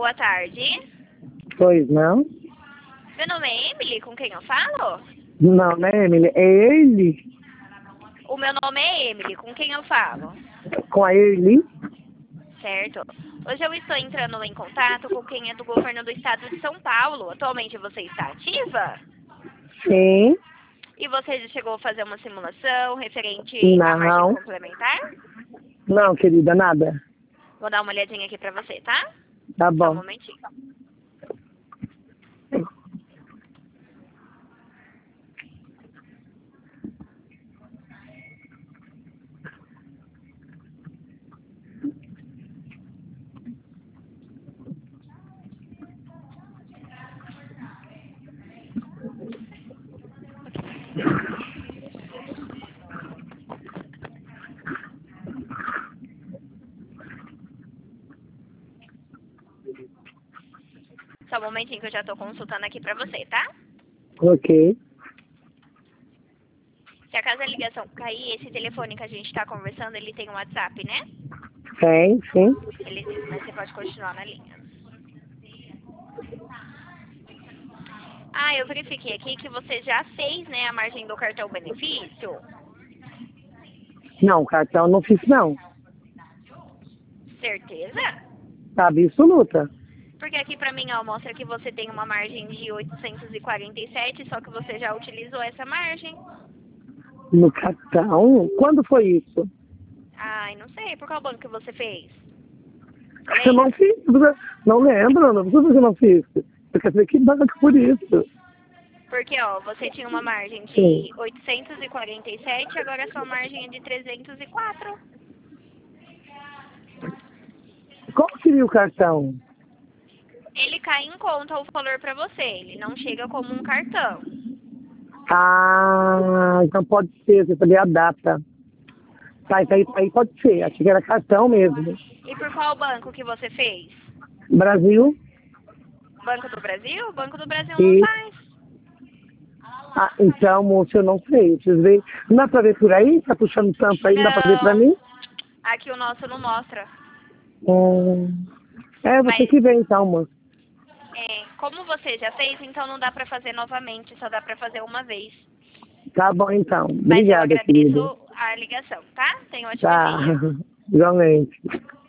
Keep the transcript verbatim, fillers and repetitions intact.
boa tarde. Pois não? Meu nome é Emily, com quem eu falo? Não, né, Emily? É ele? O meu nome é Emily, com quem eu falo? Com a Erli? Certo. Hoje eu estou entrando em contato com quem é do governo do estado de São Paulo. Atualmente você está ativa? Sim. E você já chegou a fazer uma simulação referente à margem Não. complementar? Não, querida, nada. Vou dar uma olhadinha aqui pra você, tá? Tá Só um bom. momentinho. Só um momentinho que eu já tô consultando aqui pra você, tá? Ok. Se acaso a ligação cair, esse telefone que a gente tá conversando, ele tem um WhatsApp, né? Tem, sim. Ele tem, mas você pode continuar na linha. Ah, eu verifiquei aqui que você já fez, né, a margem do cartão benefício. Não, cartão não fiz, não. Certeza? Tá absoluta. Porque aqui pra mim, ó, mostra que você tem uma margem de oitocentos e quarenta e sete, só que você já utilizou essa margem. No cartão? Quando foi isso? Ai, não sei, por qual banco que você fez? Eu Lembra? não fiz. Não lembro, não sei porque eu não fiz. Eu quero saber que banco por isso. Porque, ó, você tinha uma margem de Sim. oitocentos e quarenta e sete, agora a sua margem é de trezentos e quatro. Qual seria o cartão? Ele cai em conta o valor pra você, ele não chega como um cartão. Ah, então pode ser, você sabia a data. Tá, então aí, aí pode ser. Achei que era cartão mesmo. E por qual banco que você fez? Brasil? Banco do Brasil? Banco do Brasil não E. faz. Ah, então, moço, eu não sei. Preciso ver. Não dá pra ver por aí? Tá puxando tanto aí, não dá pra ver pra Não, mim? aqui o nosso não mostra. Hum. É, você Mas, que vê então, moço. é, como você já fez, então não dá pra fazer novamente, só dá pra fazer uma vez. Tá bom então. Mas eu Obrigada, querida. agradeço a ligação, tá? Tenha um ótimo Tá. dia. Igualmente.